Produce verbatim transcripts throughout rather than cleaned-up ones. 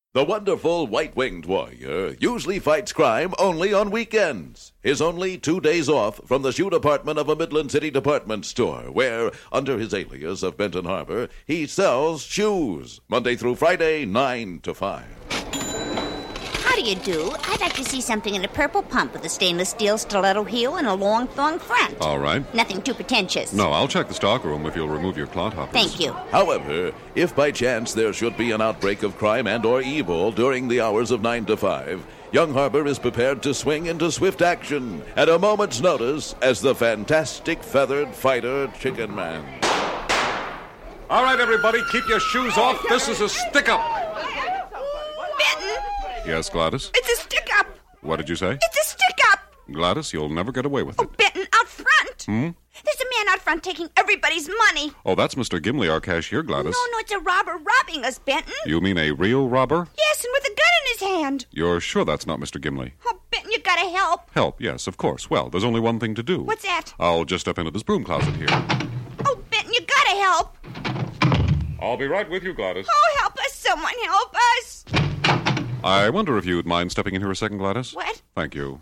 The wonderful white-winged warrior usually fights crime only on weekends. His only two days off from the shoe department of a Midland City department store, where, under his alias of Benton Harbor, he sells shoes, Monday through Friday, nine to five. How do you do? I'd like to see something in a purple pump with a stainless steel stiletto heel and a long thong front. All right. Nothing too pretentious. No, I'll check the stockroom if you'll remove your clodhoppers. Thank you. However, if by chance there should be an outbreak of crime and or evil during the hours of nine to five, Young Harbor is prepared to swing into swift action at a moment's notice as the fantastic feathered fighter Chicken Man. All right, everybody, keep your shoes off. This is a stick-up. Benton! Yes, Gladys? It's a stick-up! What did you say? It's a stick-up! Gladys, you'll never get away with it. Oh, Benton, out front! Hmm? There's a man out front taking everybody's money. Oh, that's Mister Gimli, our cashier, Gladys. No, no, it's a robber robbing us, Benton. You mean a real robber? Yes, and with a gun in his hand. You're sure that's not Mister Gimli? Oh, Benton, you gotta help. Help, yes, of course. Well, there's only one thing to do. What's that? I'll just step into this broom closet here. Oh, Benton, you gotta help. I'll be right with you, Gladys. Oh, help us, someone help us. I wonder if you'd mind stepping in here a second, Gladys? What? Thank you.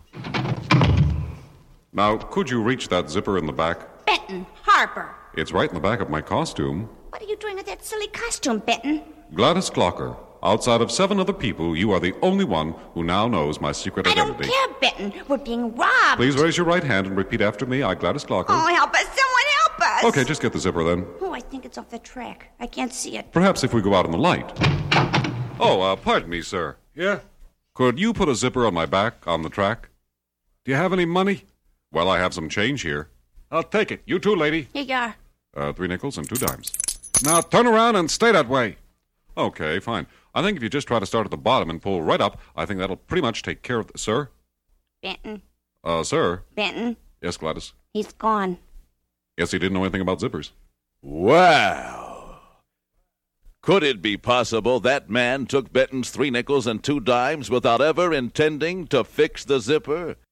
Now, could you reach that zipper in the back? Benton, Harper. It's right in the back of my costume. What are you doing with that silly costume, Benton? Gladys Clocker, outside of seven other people, you are the only one who now knows my secret I identity. don't care, Benton. We're being robbed. Please raise your right hand and repeat after me. I, Gladys Clocker. Oh, help us. Someone help us. Okay, just get the zipper then. Oh, I think it's off the track. I can't see it. Perhaps if we go out in the light. Oh, uh, pardon me, sir. Yeah? Could you put a zipper on my back on the track? Do you have any money? Well, I have some change here. I'll take it. You too, lady. Here you are. Uh, three nickels and two dimes. Now turn around and stay that way. Okay, fine. I think if you just try to start at the bottom and pull right up, I think that'll pretty much take care of the... Sir? Benton. Uh, sir? Benton. Yes, Gladys? He's gone. Yes, he didn't know anything about zippers. Wow! Could it be possible that man took Benton's three nickels and two dimes without ever intending to fix the zipper?